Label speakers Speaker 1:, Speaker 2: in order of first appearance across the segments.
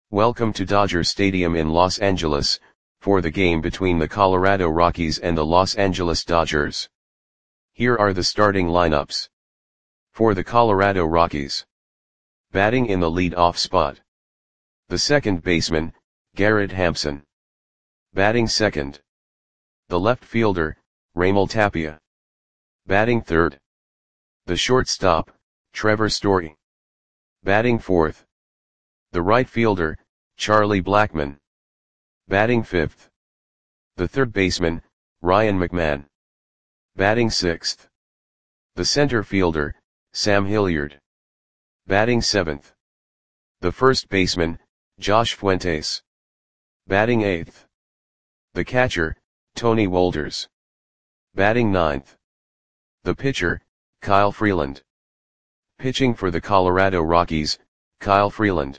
Speaker 1: Welcome to Dodger Stadium in Los Angeles, for the game between the Colorado Rockies and the Los Angeles Dodgers. Here are the starting lineups. For the Colorado Rockies. Batting in the lead-off spot. The second baseman, Garrett Hampson. Batting second. The left fielder, Raimel Tapia. Batting third. The shortstop, Trevor Story. Batting fourth. The right fielder, Charlie Blackmon. Batting fifth. The third baseman, Ryan McMahon. Batting sixth. The center fielder, Sam Hilliard. Batting seventh. The first baseman, Josh Fuentes. Batting eighth. The catcher, Tony Wolters. Batting ninth. The pitcher, Kyle Freeland. Pitching for the Colorado Rockies, Kyle Freeland.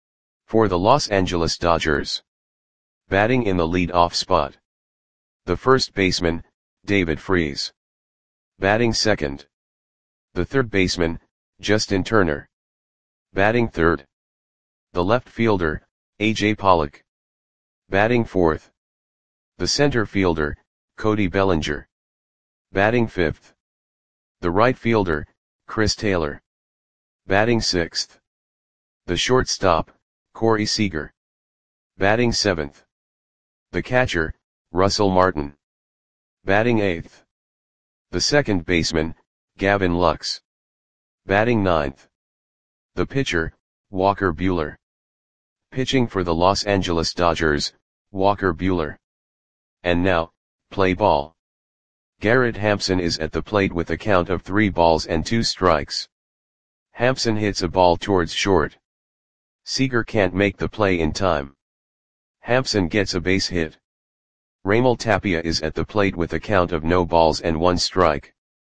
Speaker 1: For the Los Angeles Dodgers. Batting in the lead-off spot. The first baseman, David Freese. Batting second. The third baseman, Justin Turner. Batting third. The left fielder, A.J. Pollock. Batting fourth. The center fielder, Cody Bellinger. Batting fifth. The right fielder, Chris Taylor. Batting sixth. The shortstop, Corey Seager. Batting seventh. The catcher, Russell Martin. Batting eighth. The second baseman, Gavin Lux. Batting ninth. The pitcher, Walker Buehler. Pitching for the Los Angeles Dodgers, Walker Buehler. And now, play ball. Garrett Hampson is at the plate with a count of 3 balls and 2 strikes. Hampson hits a ball towards short. Seager can't make the play in time. Hampson gets a base hit. Raimel Tapia is at the plate with a count of no balls and 1 strike.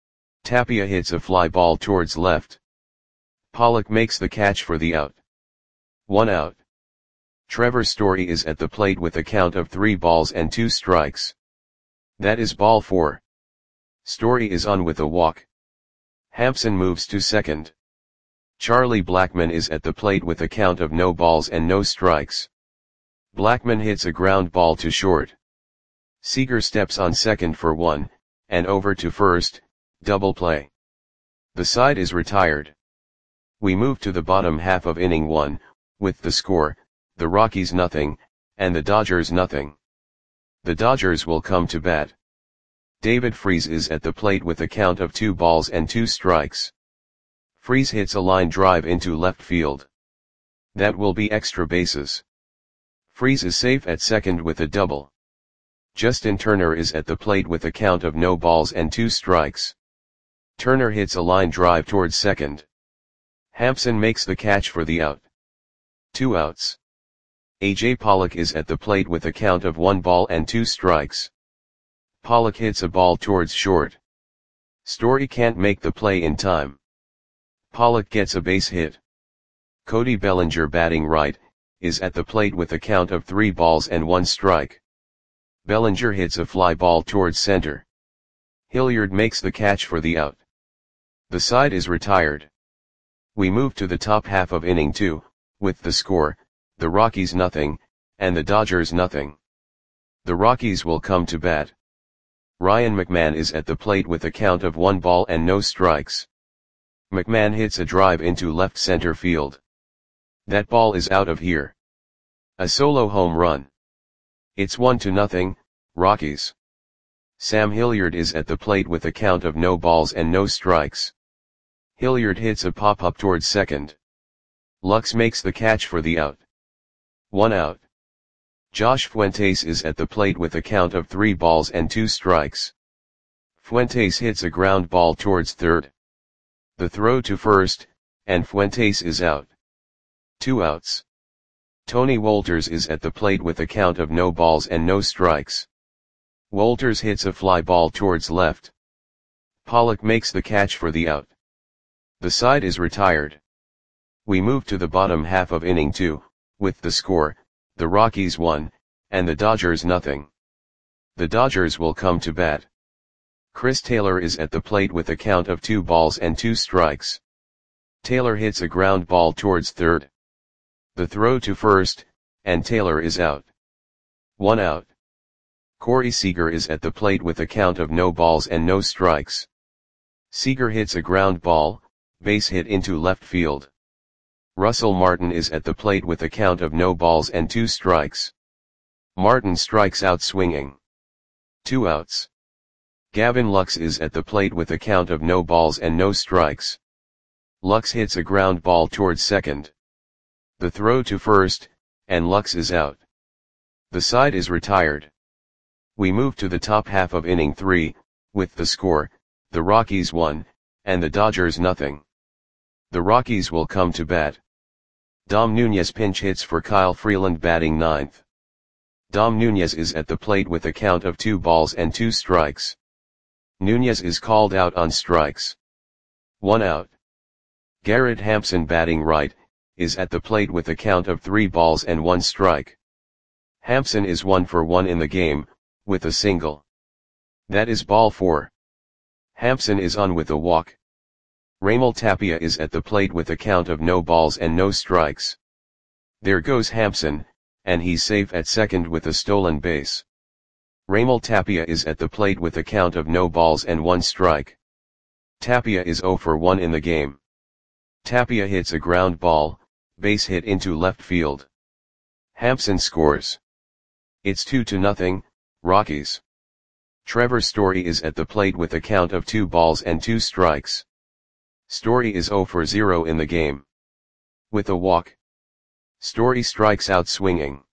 Speaker 1: Tapia hits a fly ball towards left. Pollock makes the catch for the out. 1 out. Trevor Story is at the plate with a count of 3 balls and 2 strikes. That is ball 4. Story is on with a walk. Hampson moves to second. Charlie Blackmon is at the plate with a count of no balls and no strikes. Blackmon hits a ground ball to short. Seager steps on second for 1, and over to first, double play. The side is retired. We move to the bottom half of inning 1, with the score, the Rockies nothing, and the Dodgers nothing. The Dodgers will come to bat. David Freese is at the plate with a count of 2 balls and 2 strikes. Freese hits a line drive into left field. That will be extra bases. Freese is safe at second with a double. Justin Turner is at the plate with a count of no balls and 2 strikes. Turner hits a line drive towards second. Hampson makes the catch for the out. 2 outs. A.J. Pollock is at the plate with a count of 1 ball and 2 strikes. Pollock hits a ball towards short. Story can't make the play in time. Pollock gets a base hit. Cody Bellinger, batting right, is at the plate with a count of 3 balls and 1 strike. Bellinger hits a fly ball towards center. Hilliard makes the catch for the out. The side is retired. We move to the top half of inning 2, with the score, the Rockies nothing, and the Dodgers nothing. The Rockies will come to bat. Ryan McMahon is at the plate with a count of 1 ball and no strikes. McMahon hits a drive into left center field. That ball is out of here. A solo home run. It's 1-0, Rockies. Sam Hilliard is at the plate with a count of no balls and no strikes. Hilliard hits a pop-up towards second. Lux makes the catch for the out. 1 out. Josh Fuentes is at the plate with a count of 3 balls and 2 strikes. Fuentes hits a ground ball towards third. The throw to first, and Fuentes is out. 2 outs. Tony Wolters is at the plate with a count of no balls and no strikes. Wolters hits a fly ball towards left. Pollock makes the catch for the out. The side is retired. We move to the bottom half of inning 2, with the score, the Rockies 1, and the Dodgers nothing. The Dodgers will come to bat. Chris Taylor is at the plate with a count of 2 balls and 2 strikes. Taylor hits a ground ball towards third. The throw to first, and Taylor is out. 1 out. Corey Seager is at the plate with a count of no balls and no strikes. Seager hits a ground ball, base hit into left field. Russell Martin is at the plate with a count of no balls and 2 strikes. Martin strikes out swinging. 2 outs. Gavin Lux is at the plate with a count of no balls and no strikes. Lux hits a ground ball towards second. The throw to first, and Lux is out. The side is retired. We move to the top half of inning 3, with the score, the Rockies 1, and the Dodgers nothing. The Rockies will come to bat. Dom Nunez pinch hits for Kyle Freeland batting 9th. Dom Nunez is at the plate with a count of 2 balls and 2 strikes. Nunez is called out on strikes. 1 out. Garrett Hampson batting right, is at the plate with a count of 3 balls and 1 strike. Hampson is 1 for 1 in the game, with a single. That is ball 4. Hampson is on with a walk. Raimel Tapia is at the plate with a count of no balls and no strikes. There goes Hampson, and he's safe at second with a stolen base. Raimel Tapia is at the plate with a count of no balls and 1 strike. Tapia is 0 for 1 in the game. Tapia hits a ground ball, base hit into left field. Hampson scores. It's 2-0, Rockies. Trevor Story is at the plate with a count of 2 balls and 2 strikes. Story is 0 for 0 in the game. With a walk. Story strikes out swinging.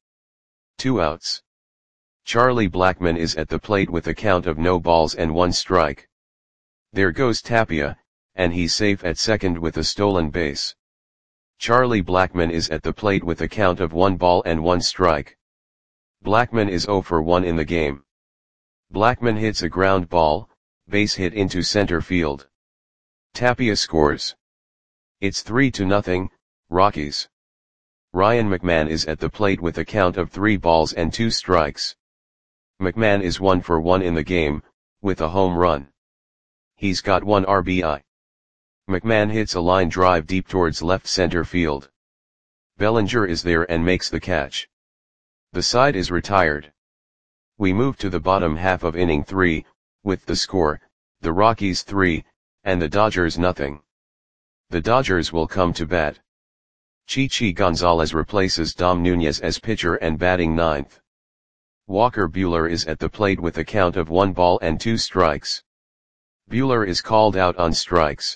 Speaker 1: 2 outs. Charlie Blackmon is at the plate with a count of no balls and 1 strike. There goes Tapia, and he's safe at second with a stolen base. Charlie Blackmon is at the plate with a count of 1 ball and 1 strike. Blackmon is 0 for 1 in the game. Blackmon hits a ground ball, base hit into center field. Tapia scores. It's 3-0, Rockies. Ryan McMahon is at the plate with a count of 3 balls and 2 strikes. McMahon is 1 for 1 in the game, with a home run. He's got 1 RBI. McMahon hits a line drive deep towards left center field. Bellinger is there and makes the catch. The side is retired. We move to the bottom half of inning 3, with the score, the Rockies 3, and the Dodgers nothing. The Dodgers will come to bat. Chichi Gonzalez replaces Dom Nunez as pitcher and batting 9th. Walker Buehler is at the plate with a count of 1 ball and 2 strikes. Buehler is called out on strikes.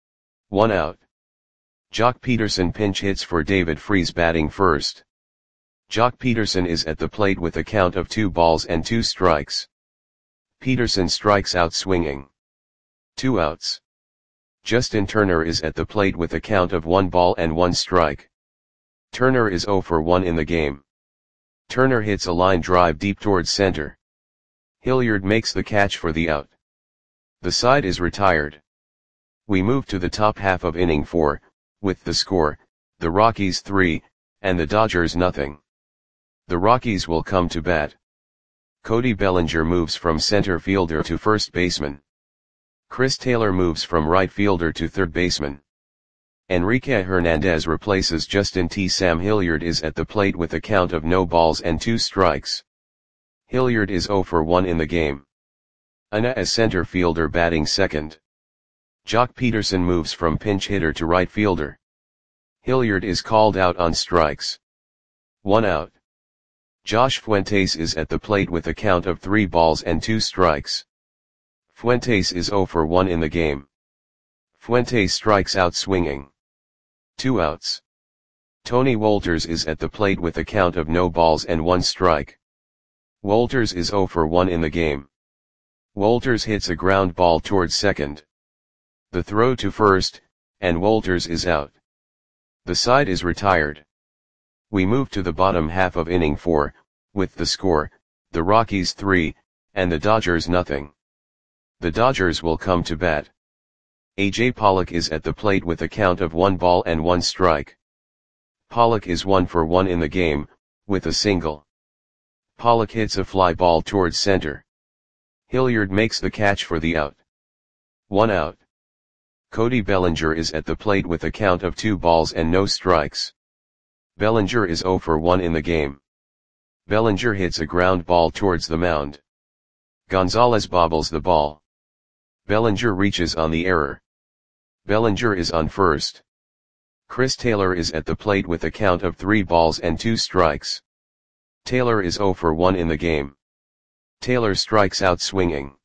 Speaker 1: 1 out. Jock Peterson pinch hits for David Freese batting first. Jock Peterson is at the plate with a count of 2 balls and 2 strikes. Peterson strikes out swinging. 2 outs. Justin Turner is at the plate with a count of 1 ball and 1 strike. Turner is 0 for 1 in the game. Turner hits a line drive deep towards center. Hilliard makes the catch for the out. The side is retired. We move to the top half of inning 4, with the score, the Rockies 3, and the Dodgers nothing. The Rockies will come to bat. Cody Bellinger moves from center fielder to first baseman. Chris Taylor moves from right fielder to third baseman. Enrique Hernandez replaces Justin T. Sam Hilliard is at the plate with a count of no balls and 2 strikes. Hilliard is 0 for 1 in the game. Ana as center fielder batting second. Jock Peterson moves from pinch hitter to right fielder. Hilliard is called out on strikes. 1 out. Josh Fuentes is at the plate with a count of 3 balls and 2 strikes. Fuentes is 0 for 1 in the game. Fuentes strikes out swinging. 2 outs. Tony Wolters is at the plate with a count of no balls and 1 strike. Wolters is 0 for 1 in the game. Wolters hits a ground ball towards second. The throw to first, and Wolters is out. The side is retired. We move to the bottom half of inning 4, with the score, the Rockies 3, and the Dodgers nothing. The Dodgers will come to bat. A.J. Pollock is at the plate with a count of 1 ball and 1 strike. Pollock is 1 for 1 in the game, with a single. Pollock hits a fly ball towards center. Hilliard makes the catch for the out. 1 out. Cody Bellinger is at the plate with a count of 2 balls and no strikes. Bellinger is 0 for 1 in the game. Bellinger hits a ground ball towards the mound. Gonzalez bobbles the ball. Bellinger reaches on the error. Bellinger is on first. Chris Taylor is at the plate with a count of 3 balls and 2 strikes. Taylor is 0 for 1 in the game. Taylor strikes out swinging.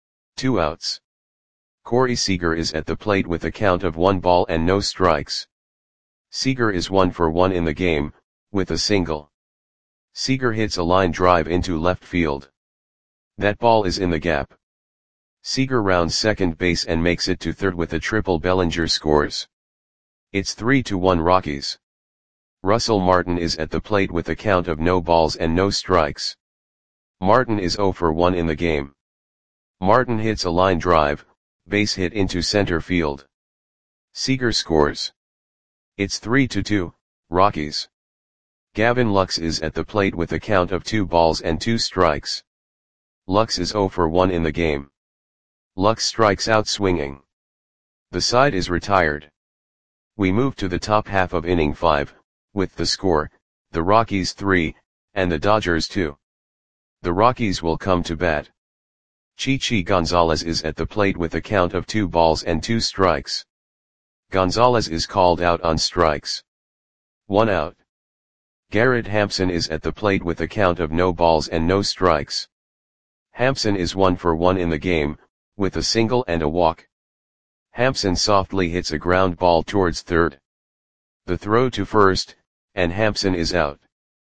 Speaker 1: 2 outs. Corey Seager is at the plate with a count of 1 ball and no strikes. Seager is 1 for 1 in the game, with a single. Seager hits a line drive into left field. That ball is in the gap. Seager rounds second base and makes it to third with a triple. Bellinger scores. It's 3-1 Rockies. Russell Martin is at the plate with a count of no balls and no strikes. Martin is 0 for 1 in the game. Martin hits a line drive, base hit into center field. Seager scores. It's 3-2, Rockies. Gavin Lux is at the plate with a count of 2 balls and 2 strikes. Lux is 0 for 1 in the game. Lux strikes out swinging. The side is retired. We move to the top half of inning 5, with the score, the Rockies 3, and the Dodgers 2. The Rockies will come to bat. Chichi Gonzalez is at the plate with a count of 2 balls and 2 strikes. Gonzalez is called out on strikes. 1 out. Garrett Hampson is at the plate with a count of no balls and no strikes. Hampson is 1 for 1 in the game, with a single and a walk. Hampson softly hits a ground ball towards third. The throw to first, and Hampson is out.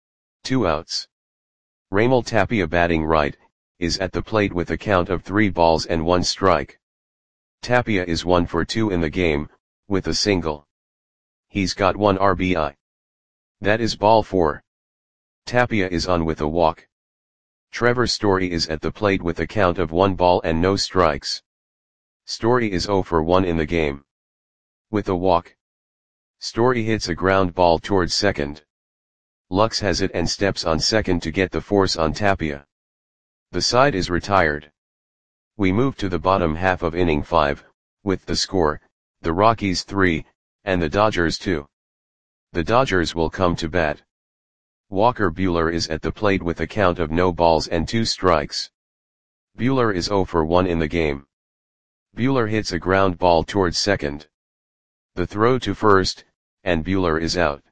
Speaker 1: 2 outs. Raimel Tapia, batting right, is at the plate with a count of 3 balls and 1 strike. Tapia is 1 for 2 in the game, with a single. He's got 1 RBI. That is ball 4. Tapia is on with a walk. Trevor Story is at the plate with a count of 1 ball and no strikes. Story is 0 for 1 in the game. With a walk. Story hits a ground ball towards second. Lux has it and steps on second to get the force on Tapia. The side is retired. We move to the bottom half of inning 5, with the score, the Rockies 3, and the Dodgers 2. The Dodgers will come to bat. Walker Buehler is at the plate with a count of no balls and 2 strikes. Buehler is 0 for 1 in the game. Buehler hits a ground ball towards second. The throw to first, and Buehler is out.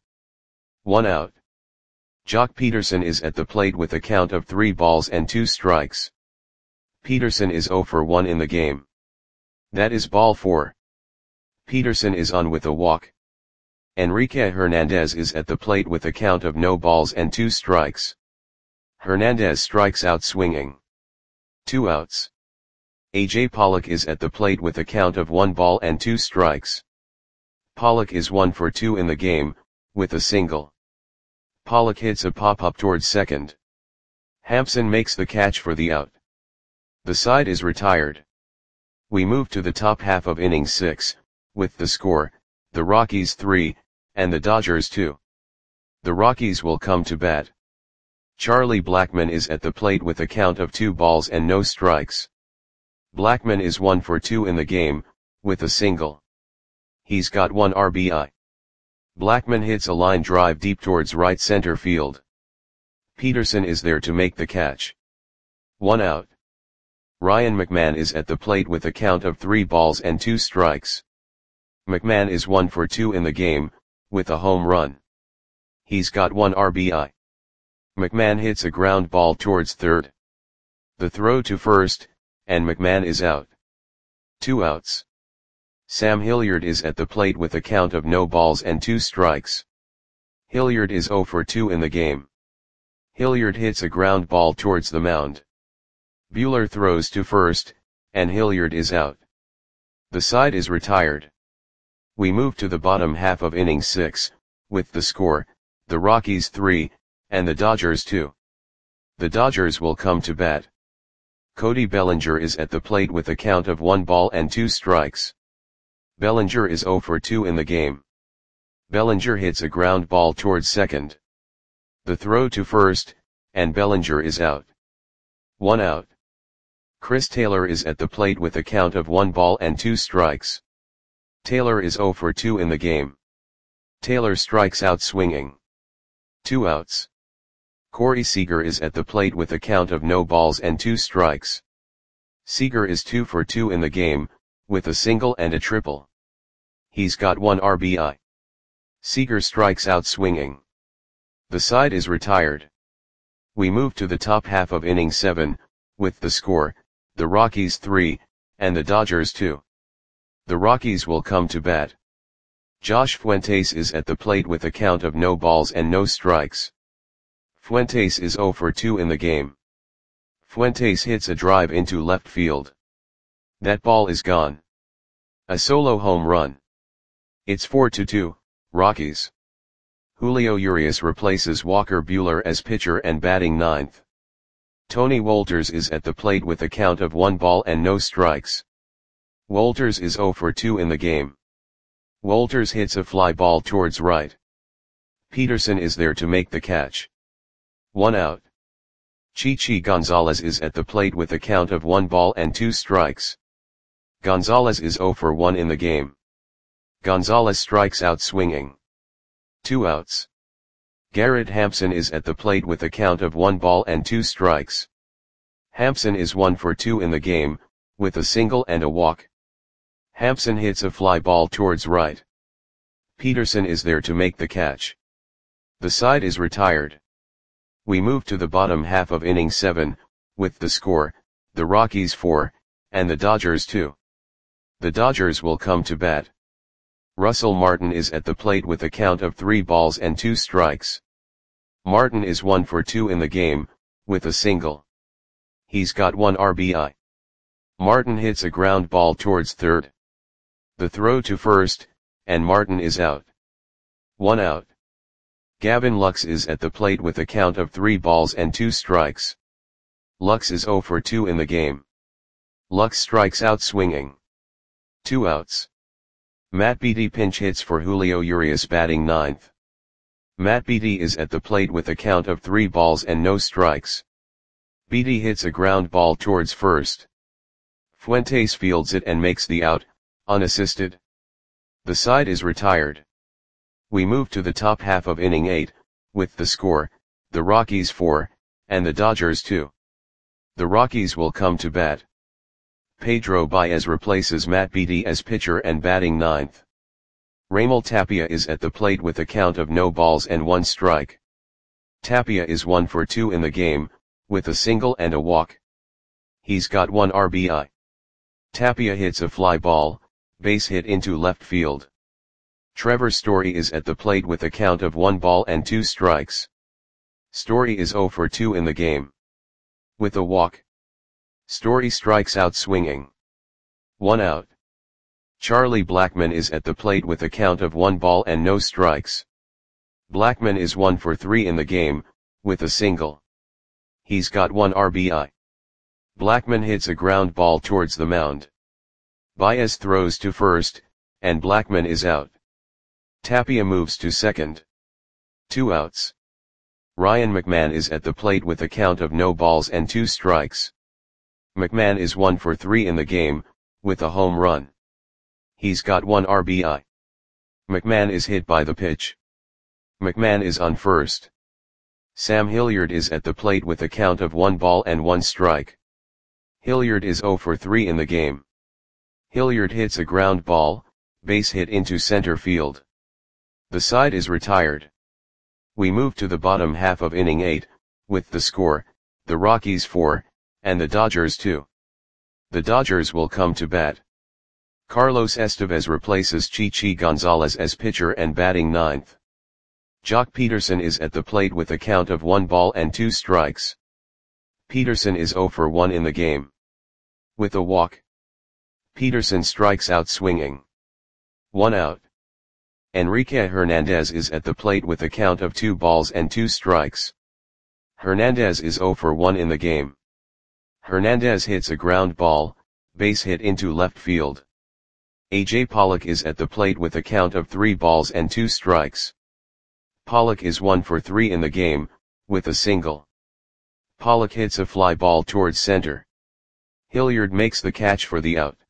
Speaker 1: 1 out. Jock Peterson is at the plate with a count of 3 balls and 2 strikes. Peterson is 0 for 1 in the game. That is ball 4. Peterson is on with a walk. Enrique Hernandez is at the plate with a count of no balls and 2 strikes. Hernandez strikes out swinging. 2 outs. AJ Pollock is at the plate with a count of 1 ball and 2 strikes. Pollock is 1 for 2 in the game, with a single. Pollock hits a pop-up towards second. Hampson makes the catch for the out. The side is retired. We move to the top half of inning 6, with the score, the Rockies 3, and the Dodgers 2. The Rockies will come to bat. Charlie Blackmon is at the plate with a count of 2 balls and no strikes. Blackmon is 1 for 2 in the game, with a single. He's got 1 RBI. Blackmon hits a line drive deep towards right center field. Peterson is there to make the catch. 1 out. Ryan McMahon is at the plate with a count of 3 balls and 2 strikes. McMahon is 1 for 2 in the game, with a home run. He's got 1 RBI. McMahon hits a ground ball towards third. The throw to first, and McMahon is out. 2 outs. Sam Hilliard is at the plate with a count of no balls and 2 strikes. Hilliard is 0 for 2 in the game. Hilliard hits a ground ball towards the mound. Buehler throws to first, and Hilliard is out. The side is retired. We move to the bottom half of inning 6, with the score, the Rockies 3, and the Dodgers 2. The Dodgers will come to bat. Cody Bellinger is at the plate with a count of 1 ball and 2 strikes. Bellinger is 0 for 2 in the game. Bellinger hits a ground ball towards second. The throw to first, and Bellinger is out. 1 out. Chris Taylor is at the plate with a count of 1 ball and 2 strikes. Taylor is 0 for 2 in the game. Taylor strikes out swinging. 2 outs. Corey Seager is at the plate with a count of no balls and 2 strikes. Seager is 2 for 2 in the game, with a single and a triple. He's got 1 RBI. Seager strikes out swinging. The side is retired. We move to the top half of inning 7, with the score, the Rockies 3, and the Dodgers 2. The Rockies will come to bat. Josh Fuentes is at the plate with a count of no balls and no strikes. Fuentes is 0 for 2 in the game. Fuentes hits a drive into left field. That ball is gone. A solo home run. It's 4-2, Rockies. Julio Urias replaces Walker Buehler as pitcher and batting ninth. Tony Wolters is at the plate with a count of 1 ball and no strikes. Wolters is 0 for 2 in the game. Wolters hits a fly ball towards right. Peterson is there to make the catch. 1 out. Chichi Gonzalez is at the plate with a count of 1 ball and 2 strikes. Gonzalez is 0 for 1 in the game. Gonzalez strikes out swinging. 2 outs. Garrett Hampson is at the plate with a count of 1 ball and 2 strikes. Hampson is 1 for 2 in the game, with a single and a walk. Hampson hits a fly ball towards right. Peterson is there to make the catch. The side is retired. We move to the bottom half of inning 7, with the score, the Rockies 4, and the Dodgers 2. The Dodgers will come to bat. Russell Martin is at the plate with a count of 3 balls and 2 strikes. Martin is 1 for 2 in the game, with a single. He's got 1 RBI. Martin hits a ground ball towards third. The throw to first, and Martin is out. 1 out. Gavin Lux is at the plate with a count of 3 balls and 2 strikes. Lux is 0 for 2 in the game. Lux strikes out swinging. 2 outs. Matt Beaty pinch hits for Julio Urias batting ninth. Matt Beaty is at the plate with a count of 3 balls and no strikes. Beaty hits a ground ball towards first. Fuentes fields it and makes the out, unassisted. The side is retired. We move to the top half of inning 8, with the score, the Rockies 4, and the Dodgers 2. The Rockies will come to bat. Pedro Baez replaces Matt Beaty as pitcher and batting ninth. Raimel Tapia is at the plate with a count of no balls and 1 strike. Tapia is 1 for 2 in the game, with a single and a walk. He's got 1 RBI. Tapia hits a fly ball, base hit into left field. Trevor Story is at the plate with a count of 1 ball and 2 strikes. Story is 0 for 2 in the game. With a walk. Story strikes out swinging. 1 out. Charlie Blackmon is at the plate with a count of 1 ball and no strikes. Blackmon is 1 for 3 in the game, with a single. He's got 1 RBI. Blackmon hits a ground ball towards the mound. Baez throws to first, and Blackmon is out. Tapia moves to second. 2 outs. Ryan McMahon is at the plate with a count of no balls and 2 strikes. McMahon is 1 for 3 in the game, with a home run. He's got 1 RBI. McMahon is hit by the pitch. McMahon is on first. Sam Hilliard is at the plate with a count of 1 ball and 1 strike. Hilliard is 0 for 3 in the game. Hilliard hits a ground ball, base hit into center field. The side is retired. We move to the bottom half of inning 8, with the score, the Rockies 4, and the Dodgers 2. The Dodgers will come to bat. Carlos Estevez replaces Chichi Gonzalez as pitcher and batting ninth. Jock Peterson is at the plate with a count of 1 ball and 2 strikes. Peterson is 0 for 1 in the game. With a walk. Peterson strikes out swinging. 1 out. Enrique Hernandez is at the plate with a count of 2 balls and 2 strikes. Hernandez is 0 for 1 in the game. Hernandez hits a ground ball, base hit into left field. AJ Pollock is at the plate with a count of 3 balls and 2 strikes. Pollock is 1 for 3 in the game, with a single. Pollock hits a fly ball towards center. Hilliard makes the catch for the out.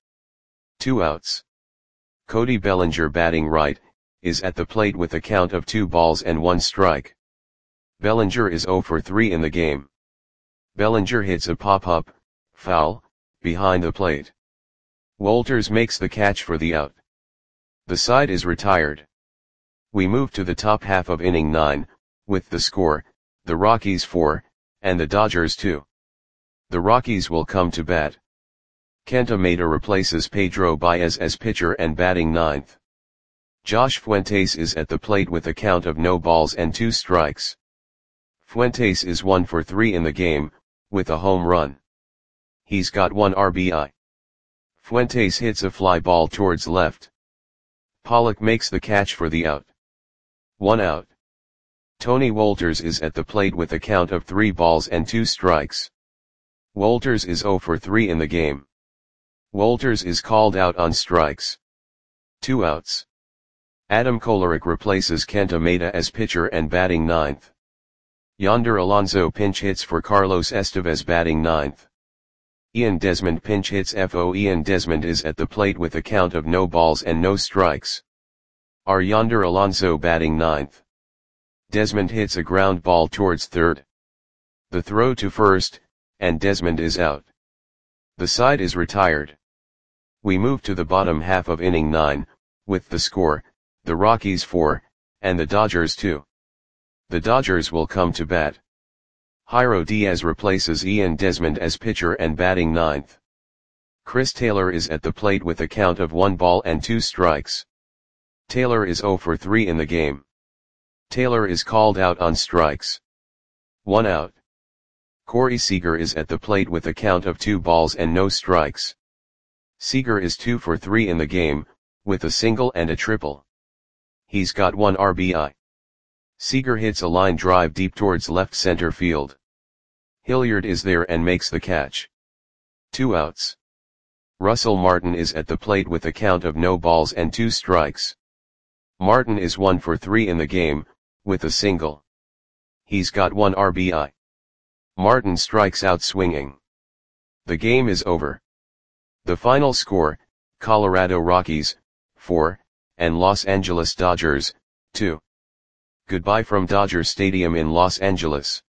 Speaker 1: 2 outs. Cody Bellinger batting right, is at the plate with a count of 2 balls and 1 strike. Bellinger is 0 for 3 in the game. Bellinger hits a pop-up, foul, behind the plate. Wolters makes the catch for the out. The side is retired. We move to the top half of inning 9, with the score, the Rockies 4, and the Dodgers 2. The Rockies will come to bat. Kenta Maeda replaces Pedro Baez as pitcher and batting 9th. Josh Fuentes is at the plate with a count of no balls and 2 strikes. Fuentes is 1 for 3 in the game, with a home run. He's got 1 RBI. Fuentes hits a fly ball towards left. Pollock makes the catch for the out. 1 out. Tony Wolters is at the plate with a count of 3 balls and 2 strikes. Wolters is 0 for 3 in the game. Wolters is called out on strikes. 2 outs. Adam Kolarek replaces Kenta Maeda as pitcher and batting 9th. Yonder Alonso pinch hits for Carlos Estevez batting 9th. Ian Desmond pinch hits for Ian Desmond is at the plate with a count of no balls and no strikes. Yonder Alonso batting 9th. Desmond hits a ground ball towards third. The throw to first, and Desmond is out. The side is retired. We move to the bottom half of inning 9, with the score, the Rockies 4, and the Dodgers 2. The Dodgers will come to bat. Jairo Diaz replaces Ian Desmond as pitcher and batting 9th. Chris Taylor is at the plate with a count of 1 ball and 2 strikes. Taylor is 0 for 3 in the game. Taylor is called out on strikes. 1 out. Corey Seager is at the plate with a count of 2 balls and no strikes. Seager is 2 for 3 in the game, with a single and a triple. He's got 1 RBI. Seager hits a line drive deep towards left center field. Hilliard is there and makes the catch. 2 outs. Russell Martin is at the plate with a count of no balls and 2 strikes. Martin is 1 for 3 in the game, with a single. He's got 1 RBI. Martin strikes out swinging. The game is over. The final score, Colorado Rockies, 4, and Los Angeles Dodgers, 2. Goodbye from Dodger Stadium in Los Angeles.